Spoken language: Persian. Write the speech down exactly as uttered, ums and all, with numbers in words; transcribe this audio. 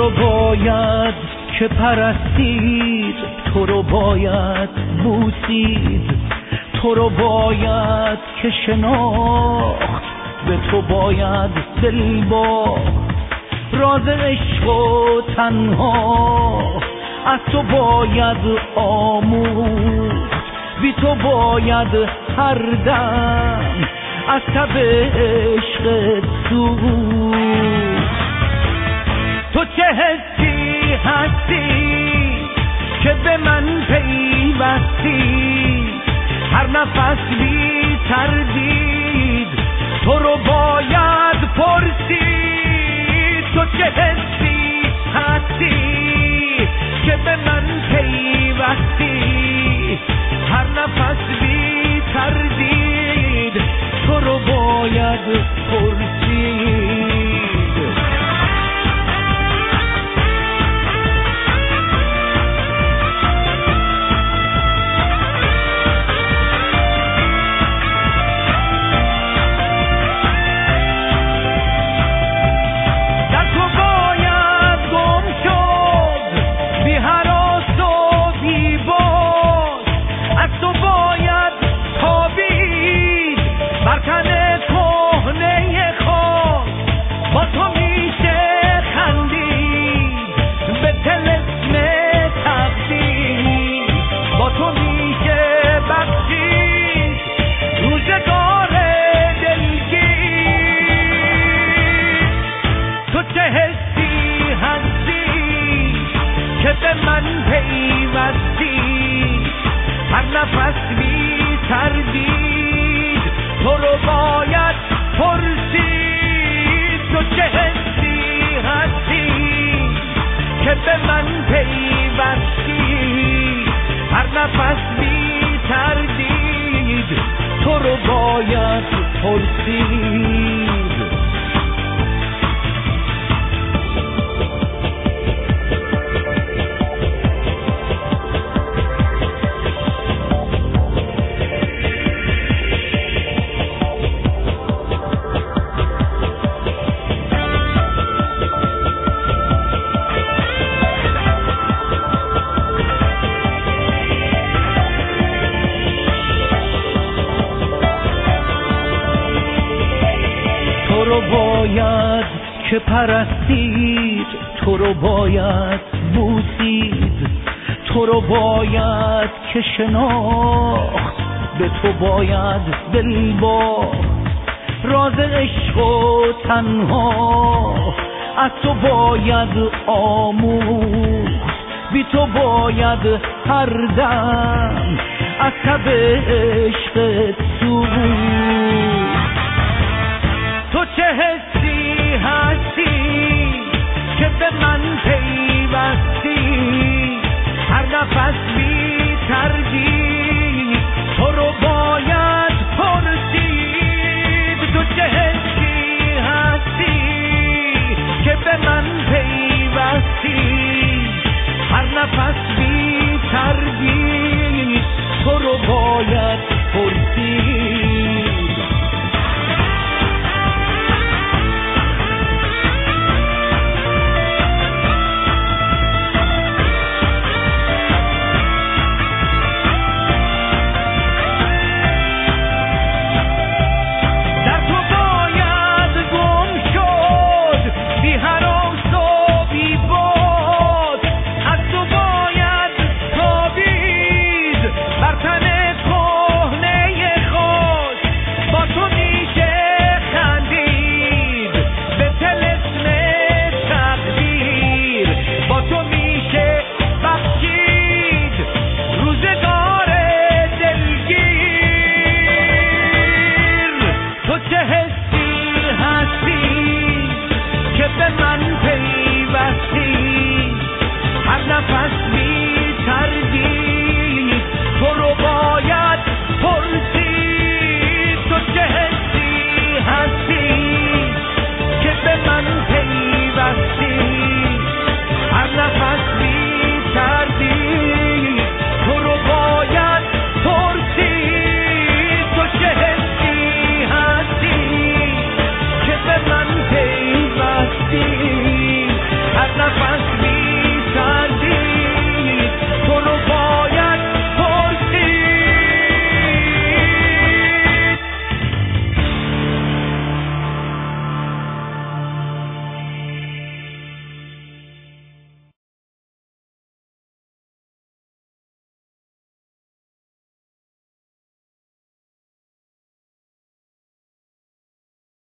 رو باید که پرستید، تو رو باید بوسید، تو رو باید که شناخت، به تو باید دل باخت. راز عشق و تنها از تو باید آموخت، بی تو باید هر دم از تب عشقت سوخت. تو چه حسی هستی که به من پیوستی، هر نفس بی تردید تو رو باید پرسید. تو چه حسی هستی که به من پیوستی، هر نفس بی تردید تو رو باید پرسید. نفس بی تردید تو رو باید پرسید. تو چه حسی هستی که به من پیوستی، هر نفس بی تردید تو رو باید پرسید. تو رو باید که پرستید، تو رو باید بوسید، تو رو باید که شناخت، به تو باید دل باخت. راز عشق و تنها از تو باید آموخت، بی تو باید هر دم از تب عشقت سوخت. تو چه حس